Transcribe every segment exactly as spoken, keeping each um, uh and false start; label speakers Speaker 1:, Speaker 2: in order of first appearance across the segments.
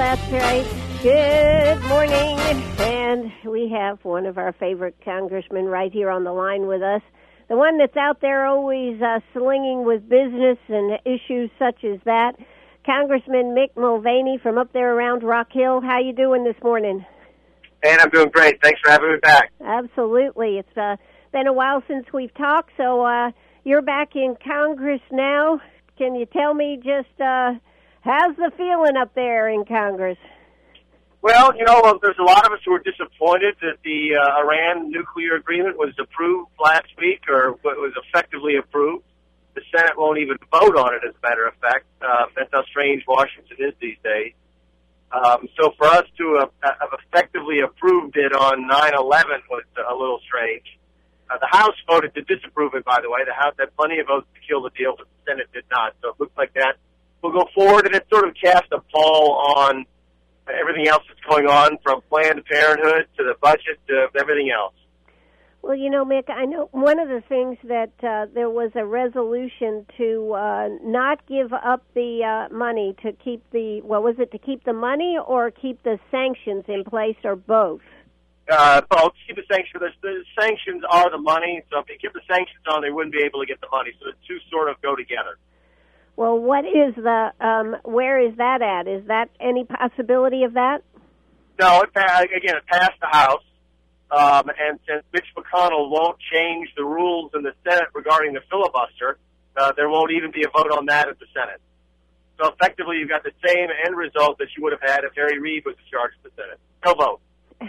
Speaker 1: that's right. Good morning. And we have one of our favorite congressmen right here on the line with us. The one that's out there always uh, slinging with business and issues such as that. Congressman Mick Mulvaney from up there around Rock Hill. How you doing this morning?
Speaker 2: And I'm doing great. Thanks for having me back.
Speaker 1: Absolutely. It's uh, been a while since we've talked, so uh, you're back in Congress now. Can you tell me just uh, how's the feeling up there in Congress?
Speaker 2: Well, you know, there's a lot of us who are disappointed that the uh, Iran nuclear agreement was approved last week, or was effectively approved. The Senate won't even vote on it, as a matter of fact. Uh, that's how strange Washington is these days. Um, so for us to uh, have effectively approved it on nine eleven was a little strange. Uh, the House voted to disapprove it, by the way. The House had plenty of votes to kill the deal, but the Senate did not. So it looks like that will go forward, and it sort of cast a pall on everything else that's going on, from Planned Parenthood to the budget to everything else.
Speaker 1: Well, you know, Mick, I know one of the things that uh, there was a resolution to uh, not give up the uh, money to keep the, what was it, to keep the money or keep the sanctions in place, or both?
Speaker 2: Uh, both. Keep the sanctions. The, the sanctions are the money, so if they keep the sanctions on, they wouldn't be able to get the money. So the two sort of go together.
Speaker 1: Well, what is the, um, where is that at? Is that any possibility of that?
Speaker 2: No, it, again, it passed the House, um, and since Mitch McConnell won't change the rules in the Senate regarding the filibuster, uh, there won't even be a vote on that at the Senate. So effectively, you've got the same end result that you would have had if Harry Reid was in charge of the Senate. No vote.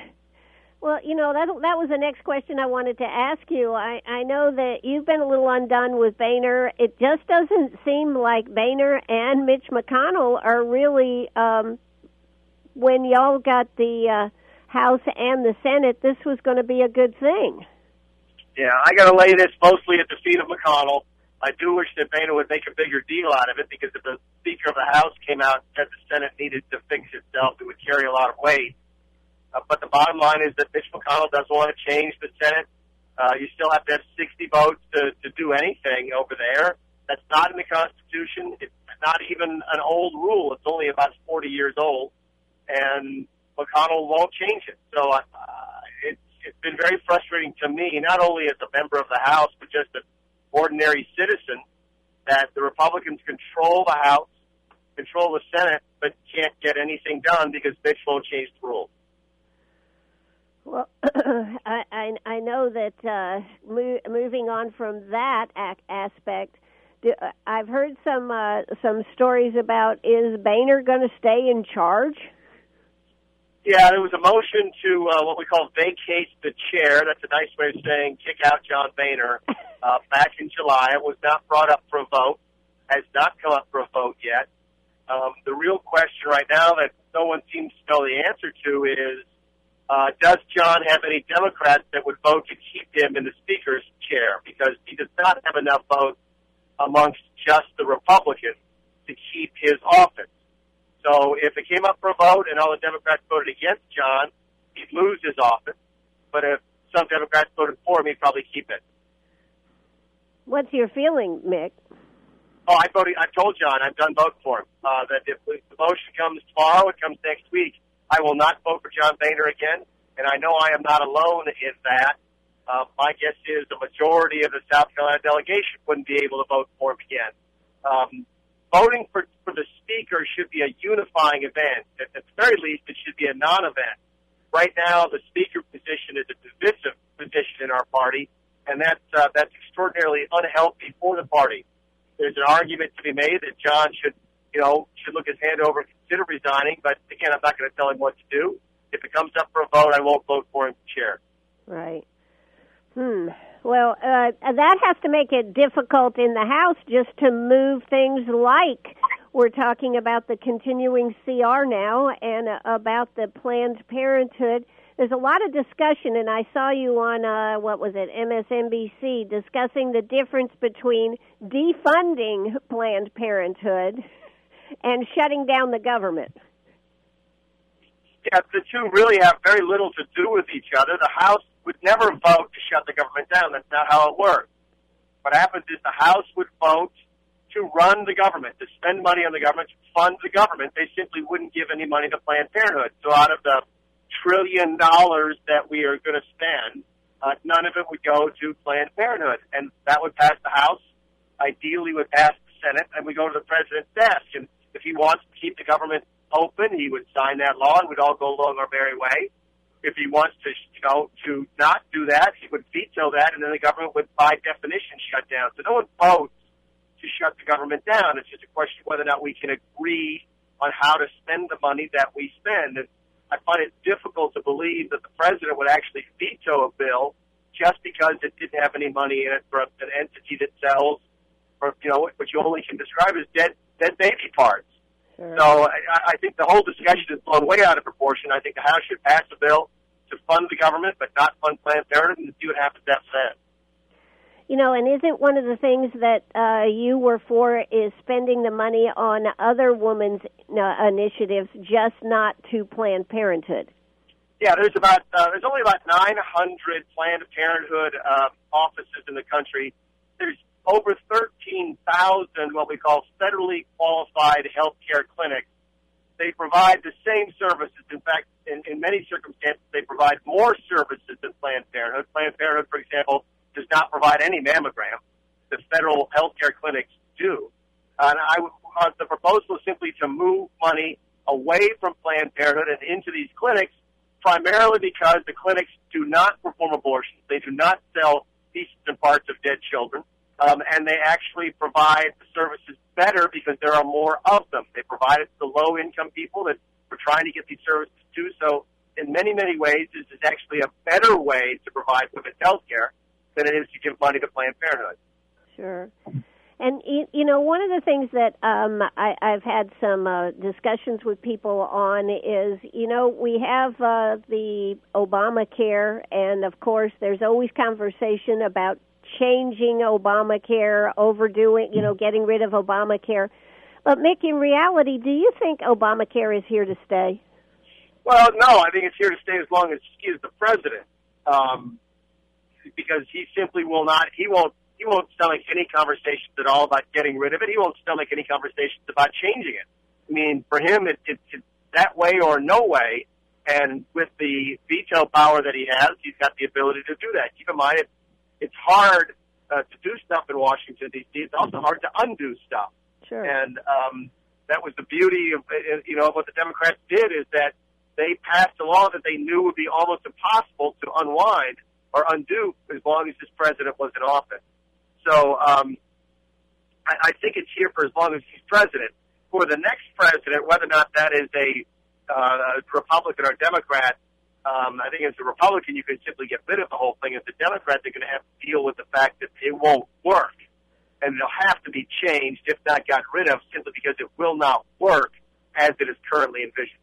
Speaker 1: Well, you know, that that was the next question I wanted to ask you. I, I know that you've been a little undone with Boehner. It just doesn't seem like Boehner and Mitch McConnell are really, um, when y'all got the uh, House and the Senate, this was going to be a good thing.
Speaker 2: Yeah, I got to lay this mostly at the feet of McConnell. I do wish that Boehner would make a bigger deal out of it, because if the Speaker of the House came out and said the Senate needed to fix itself, it would carry a lot of weight. Uh, but the bottom line is that Mitch McConnell doesn't want to change the Senate. Uh, you still have to have sixty votes to, to do anything over there. That's not in the Constitution. It's not even an old rule. It's only about forty years old, and McConnell won't change it. So uh, it's, it's been very frustrating to me, not only as a member of the House, but just an ordinary citizen, that the Republicans control the House, control the Senate, but can't get anything done because Mitch won't change the rules.
Speaker 1: Well, I, I I know that uh, mo- moving on from that ac- aspect, do, uh, I've heard some uh, some stories about, is Boehner going to stay in charge?
Speaker 2: Yeah, there was a motion to uh, what we call vacate the chair. That's a nice way of saying kick out John Boehner uh, back in July. It was not brought up for a vote, has not come up for a vote yet. Um, the real question right now that no one seems to know the answer to is, Uh, does John have any Democrats that would vote to keep him in the Speaker's chair? Because he does not have enough votes amongst just the Republicans to keep his office. So if it came up for a vote and all the Democrats voted against John, he'd lose his office. But if some Democrats voted for him, he'd probably keep it.
Speaker 1: What's your feeling, Mick?
Speaker 2: Oh, I voted. I told John I've done vote for him. Uh, that if the motion comes tomorrow, it comes next week, I will not vote for John Boehner again, and I know I am not alone in that. Uh, my guess is the majority of the South Carolina delegation wouldn't be able to vote for him again. Um, voting for, for the Speaker should be a unifying event. At the very least, it should be a non-event. Right now, the Speaker position is a divisive position in our party, and that's, uh, that's extraordinarily unhealthy for the party. There's an argument to be made that John should you know, should look his hand over and consider resigning. But, again, I'm not going to tell him what to do. If it comes up for a vote, I won't vote for him to chair.
Speaker 1: Right. Hmm. Well, uh, that has to make it difficult in the House just to move things, like we're talking about the continuing C R now and uh, about the Planned Parenthood. There's a lot of discussion, and I saw you on, uh, what was it, M S N B C, discussing the difference between defunding Planned Parenthood and shutting down the government.
Speaker 2: Yeah, the two really have very little to do with each other. The House would never vote to shut the government down. That's not how it works. What happens is the House would vote to run the government, to spend money on the government, to fund the government. They simply wouldn't give any money to Planned Parenthood. So out of the trillion dollars that we are going to spend, uh, none of it would go to Planned Parenthood. And that would pass the House, ideally would pass the Senate, and we go to the president's desk. And if he wants to keep the government open, he would sign that law and we'd all go along our merry way. If he wants to, you know, to not do that, he would veto that, and then the government would, by definition, shut down. So no one votes to shut the government down. It's just a question of whether or not we can agree on how to spend the money that we spend. And I find it difficult to believe that the president would actually veto a bill just because it didn't have any money in it for an entity that sells, or, you know, what you only can describe as dead, dead baby parts. Sure. So I, I think the whole discussion is blown way out of proportion. I think the House should pass a bill to fund the government, but not fund Planned Parenthood, and see what happens after that.
Speaker 1: You know, and isn't one of the things that uh, you were for is spending the money on other women's uh, initiatives, just not to Planned Parenthood?
Speaker 2: Yeah, there's about uh, there's only about nine hundred Planned Parenthood uh, offices in the country. There's over thirteen thousand what we call federally qualified health care clinics. They provide the same services. In fact, in, in many circumstances, they provide more services than Planned Parenthood. Planned Parenthood, for example, does not provide any mammogram. The federal health care clinics do. Uh, and I, uh, the proposal is simply to move money away from Planned Parenthood and into these clinics, primarily because the clinics do not perform abortions. They do not sell pieces and parts of dead children. Um, and they actually provide the services better because there are more of them. They provide it to the low-income people that we're trying to get these services to. So in many, many ways, this is actually a better way to provide women's health care than it is to give money to Planned Parenthood.
Speaker 1: Sure. And, you know, one of the things that um, I, I've had some uh, discussions with people on is, you know, we have uh, the Obamacare, and, of course, there's always conversation about changing Obamacare, overdoing, you know, getting rid of Obamacare. But, Mick, in reality, do you think Obamacare is here to stay?
Speaker 2: Well, no, I think it's here to stay as long as he is the president, um, because he simply will not, he won't, he won't stomach any conversations at all about getting rid of it. He won't stomach any conversations about changing it. I mean, for him, it, it, it's that way or no way, and with the veto power that he has, he's got the ability to do that. Keep in mind, it, it's hard uh, to do stuff in Washington, D C It's also hard to undo stuff.
Speaker 1: Sure.
Speaker 2: And um, that was the beauty of, you know, what the Democrats did is that they passed a law that they knew would be almost impossible to unwind or undo as long as this president was in office. So um, I, I think it's here for as long as he's president. For the next president, whether or not that is a, uh, a Republican or Democrat, um, I think as a Republican you can simply get rid of the whole thing. As a Democrat, they're going to have to deal with the fact that it won't work. And it'll have to be changed, if not got rid of, simply because it will not work as it is currently envisioned.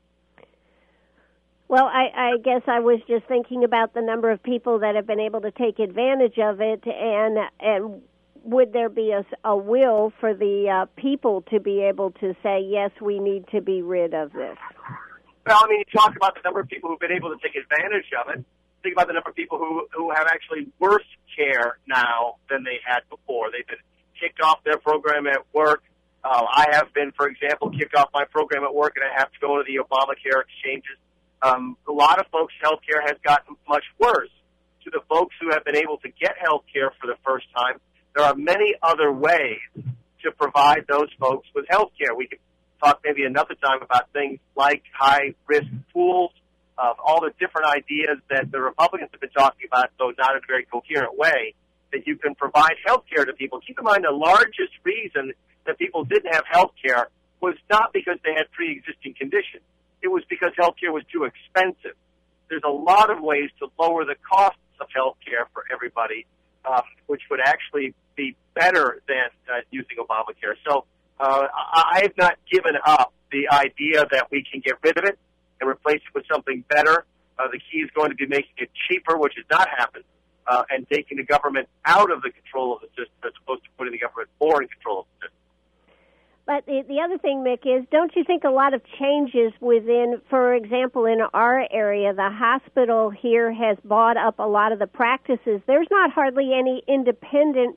Speaker 1: Well, I, I guess I was just thinking about the number of people that have been able to take advantage of it, and and would there be a, a will for the uh, people to be able to say, yes, we need to be rid of this?
Speaker 2: Well, I mean, you talk about the number of people who've been able to take advantage of it. Think about the number of people who, who have actually worse care now than they had before. They've been kicked off their program at work. Uh, I have been, for example, kicked off my program at work, and I have to go to the Obamacare exchanges. Um, a lot of folks' health care has gotten much worse. To the folks who have been able to get health care for the first time, there are many other ways to provide those folks with health care. We could talk maybe another time about things like high-risk pools, uh, all the different ideas that the Republicans have been talking about, though not in a very coherent way, that you can provide health care to people. Keep in mind the largest reason that people didn't have health care was not because they had pre-existing conditions. It was because health care was too expensive. There's a lot of ways to lower the costs of health care for everybody, um, which would actually be better than uh, using Obamacare. So uh, I have not given up the idea that we can get rid of it and replace it with something better. Uh, the key is going to be making it cheaper, which has not happened, uh, and taking the government out of the control of the system as opposed to putting the government more in control of the system.
Speaker 1: But the, the other thing, Mick, is don't you think a lot of changes within, for example, in our area, the hospital here has bought up a lot of the practices. There's not hardly any independent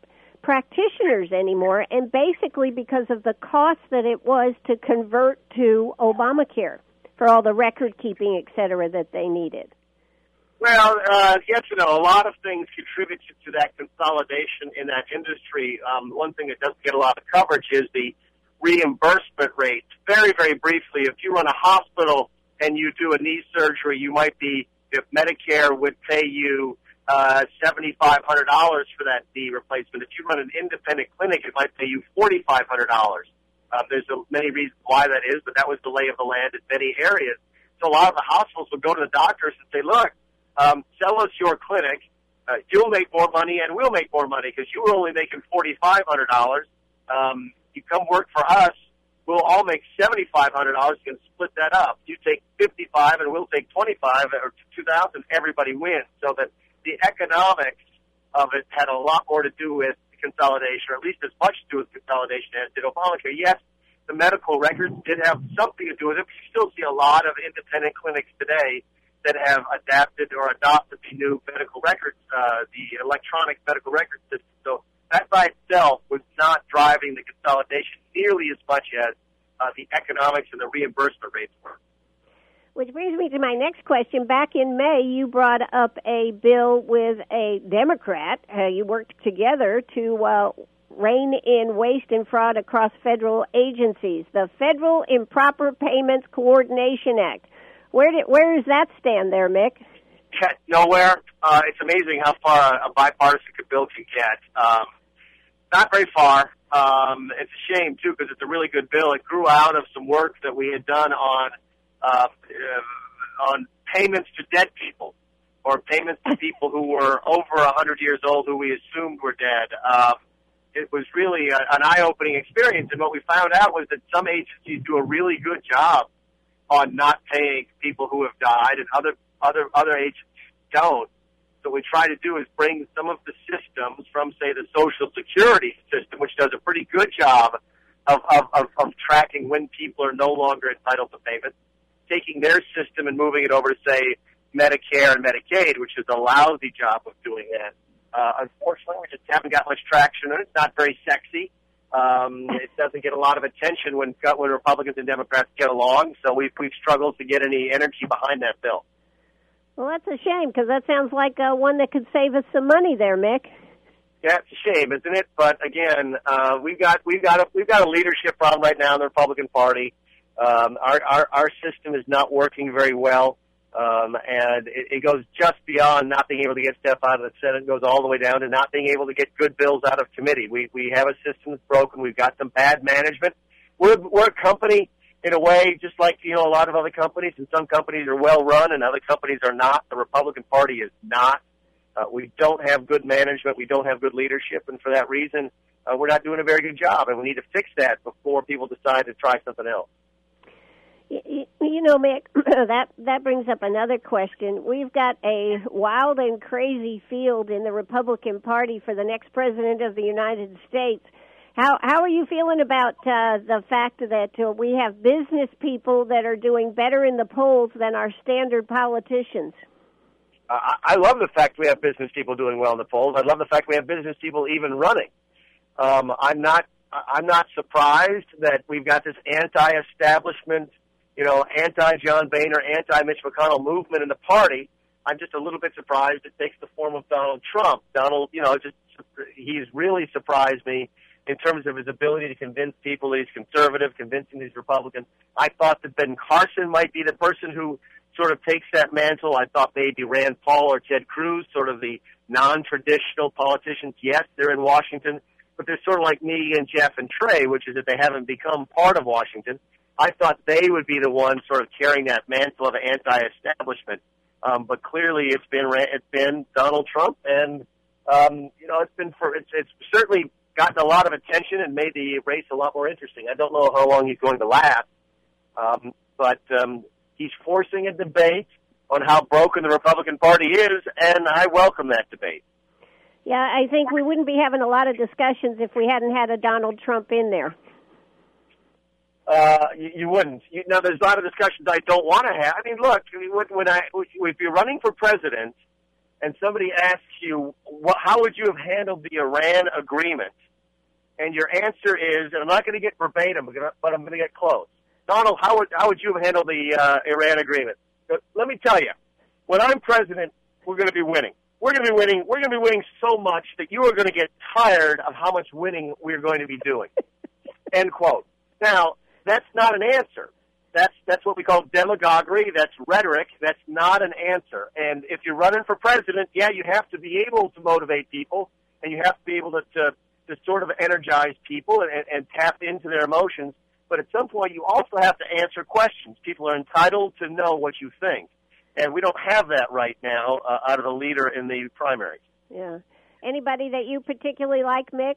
Speaker 1: practitioners anymore, and basically because of the cost that it was to convert to Obamacare for all the record keeping, et cetera, that they needed.
Speaker 2: Well, uh, yes and no. A lot of things contributed to that consolidation in that industry. Um, one thing that doesn't get a lot of coverage is the reimbursement rates. Very, very briefly, if you run a hospital and you do a knee surgery, you might be, if Medicare would pay you uh, seven thousand five hundred dollars for that knee replacement. If you run an independent clinic, it might pay you four thousand five hundred dollars. Uh, there's a, many reasons why that is, but that was the lay of the land in many areas. So a lot of the hospitals would go to the doctors and say, look, Um, sell us your clinic. Uh, you'll make more money, and we'll make more money because you were only making four thousand five hundred dollars. Um, you come work for us, we'll all make seven thousand five hundred dollars. You can split that up. You take fifty-five, and we'll take twenty-five or two thousand. Everybody wins. So that the economics of it had a lot more to do with consolidation, or at least as much to do with consolidation as did Obamacare. Yes, the medical records did have something to do with it, but you still see a lot of independent clinics today that have adapted or adopted the new medical records, uh, the electronic medical record system. So that by itself was not driving the consolidation nearly as much as uh, the economics and the reimbursement rates were.
Speaker 1: Which brings me to my next question. Back in May, you brought up a bill with a Democrat. Uh, you worked together to uh, rein in waste and fraud across federal agencies, the Federal Improper Payments Coordination Act. Where did, where does that stand there, Mick?
Speaker 2: Nowhere. Uh, it's amazing how far a, a bipartisan bill can get. Um, not very far. Um, it's a shame, too, because it's a really good bill. It grew out of some work that we had done on uh, uh, on payments to dead people, or payments to people who were over one hundred years old who we assumed were dead. Um, it was really a, an eye-opening experience, and what we found out was that some agencies do a really good job on not paying people who have died, and other other other agencies don't. So what we try to do is bring some of the systems from, say, the Social Security system, which does a pretty good job of, of, of, of tracking when people are no longer entitled to payments, taking their system and moving it over to, say, Medicare and Medicaid, which does a lousy job of doing that. Uh, unfortunately, we just haven't got much traction on it. It's not very sexy. Um, it doesn't get a lot of attention when when Republicans and Democrats get along, so we've, we've struggled to get any energy behind that bill.
Speaker 1: Well, that's a shame, because that sounds like uh, one that could save us some money there, Mick.
Speaker 2: Yeah, it's a shame, isn't it? But again, uh, we've got we've got a we've got a leadership problem right now in the Republican Party. Um, our, our our system is not working very well, um, and it, it goes just beyond not being able to get stuff out of the Senate. It goes all the way down to not being able to get good bills out of committee. We we have a system that's broken. We've got some bad management. We're we're a company, in a way, just like, you know, a lot of other companies, and some companies are well run and other companies are not. The Republican Party is not. Uh, we don't have good management. We don't have good leadership, and for that reason, uh, we're not doing a very good job, and we need to fix that before people decide to try something else.
Speaker 1: You, you know, Mick, that, that brings up another question. We've got a wild and crazy field in the Republican Party for the next president of the United States. How how are you feeling about uh, the fact that uh, we have business people that are doing better in the polls than our standard politicians?
Speaker 2: Uh, I love the fact we have business people doing well in the polls. I love the fact we have business people even running. Um, I'm not I'm not surprised that we've got this anti-establishment, you know, anti-John Boehner, anti-Mitch McConnell movement in the party. I'm just a little bit surprised it takes the form of Donald Trump. Donald, you know, just he's really surprised me in terms of his ability to convince people that he's conservative, convincing these Republicans. I thought that Ben Carson might be the person who sort of takes that mantle. I thought maybe Rand Paul or Ted Cruz, sort of the non-traditional politicians. Yes, they're in Washington, but they're sort of like me and Jeff and Trey, which is that they haven't become part of Washington. I thought they would be the ones sort of carrying that mantle of anti-establishment. Um, but clearly it's been it's been Donald Trump, and um, you know, it's been for it's, it's certainly gotten a lot of attention and made the race a lot more interesting. I don't know how long he's going to last, um, but um, he's forcing a debate on how broken the Republican Party is, and I welcome that debate.
Speaker 1: Yeah, I think we wouldn't be having a lot of discussions if we hadn't had a Donald Trump in there.
Speaker 2: Uh, you, you wouldn't. You, now, there's a lot of discussions I don't want to have. I mean, look, when, when I, if you're running for president and somebody asks you, what, how would you have handled the Iran agreement? And your answer is, and I'm not going to get verbatim, but I'm going to get close. Donald, how would, how would you have handled the uh, Iran agreement? But let me tell you, when I'm president, we're going to be winning. We're going to be winning. We're going to be winning so much that you are going to get tired of how much winning we're going to be doing. End quote. Now, that's not an answer. That's that's what we call demagoguery. That's rhetoric. That's not an answer. And if you're running for president, yeah, you have to be able to motivate people, and you have to be able to to, to sort of energize people and, and tap into their emotions. But at some point, you also have to answer questions. People are entitled to know what you think. And we don't have that right now uh, out of the leader in the primaries.
Speaker 1: Yeah. Anybody that you particularly like, Mick?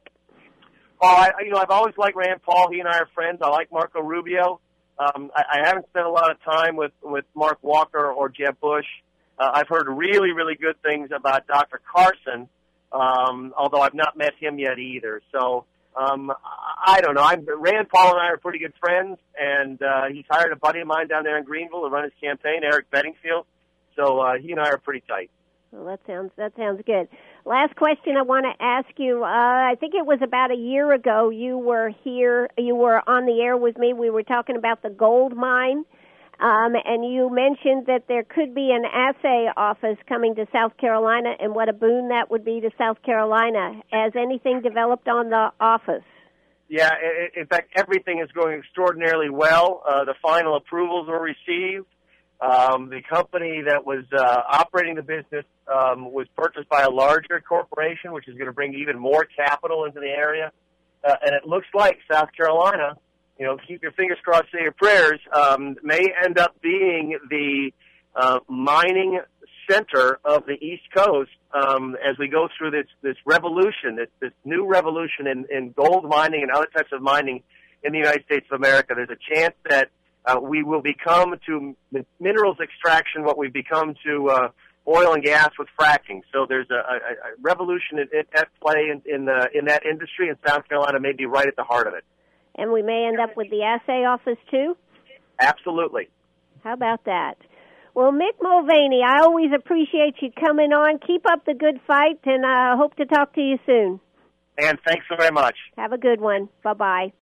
Speaker 2: Oh, I, you know, I've always liked Rand Paul. He and I are friends. I like Marco Rubio. Um, I, I haven't spent a lot of time with, with Mark Walker or Jeb Bush. Uh, I've heard really, really good things about Doctor Carson, um, although I've not met him yet either. So um, I don't know. I'm, Rand Paul and I are pretty good friends, and uh, he's hired a buddy of mine down there in Greenville to run his campaign, Eric Bedingfield. So uh, he and I are pretty tight.
Speaker 1: Well, that sounds that sounds good. Last question I want to ask you. Uh, I think it was about a year ago you were here. You were on the air with me. We were talking about the gold mine, um, and you mentioned that there could be an assay office coming to South Carolina, and what a boon that would be to South Carolina. Has anything developed on the office?
Speaker 2: Yeah, in fact, everything is going extraordinarily well. Uh, the final approvals were received. Um, the company that was uh, operating the business um, was purchased by a larger corporation, which is going to bring even more capital into the area. Uh, and it looks like South Carolina, you know, keep your fingers crossed, say your prayers, um, may end up being the uh, mining center of the East Coast um, as we go through this, this revolution, this, this new revolution in, in gold mining and other types of mining in the United States of America. There's a chance that Uh, we will become to minerals extraction what we've become to uh, oil and gas with fracking. So there's a, a, a revolution at, at play in in, the, in that industry, and South Carolina may be right at the heart of it.
Speaker 1: And we may end up with the assay office, too?
Speaker 2: Absolutely.
Speaker 1: How about that? Well, Mick Mulvaney, I always appreciate you coming on. Keep up the good fight, and I uh, hope to talk to you soon.
Speaker 2: And thanks so very much.
Speaker 1: Have a good one. Bye-bye.